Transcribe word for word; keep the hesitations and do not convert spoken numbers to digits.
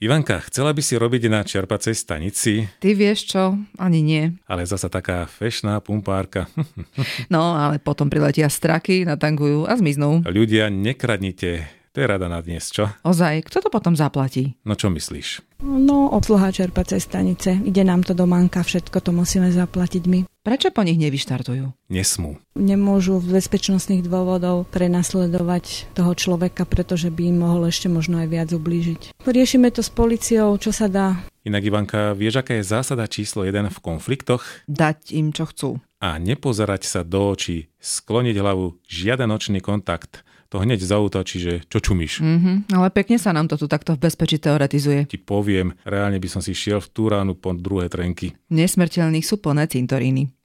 Ivanka, chcela by si robiť na čerpacej stanici? Ty vieš čo? Ani nie. Ale zasa taká fešná pumpárka. No, ale potom priletia straky, natankujú a zmiznú. Ľudia, nekradnite. To je rada na dnes, čo? Ozaj, kto to potom zaplatí? No čo myslíš? No, obsluha čerpacej stanice. Ide nám to do manka, všetko to musíme zaplatiť my. Prečo po nich nevyštartujú? Nesmú. Nemôžu z bezpečnostných dôvodov prenasledovať toho človeka, pretože by im mohol ešte možno aj viac ublížiť. Riešime to s políciou, čo sa dá. Inak, Ivanka, vieš, aká je zásada číslo jeden v konfliktoch? Dať im, čo chcú. A nepozerať sa do očí, skloniť hlavu, žiaden očný kontakt. To hneď zaútočí, že čo čumíš. Mm-hmm, ale pekne sa nám to tu takto v bezpečí teoretizuje. Ti poviem, reálne by som si šiel v tú ránu po druhé trenky. Nesmrteľných sú plné cintoríny.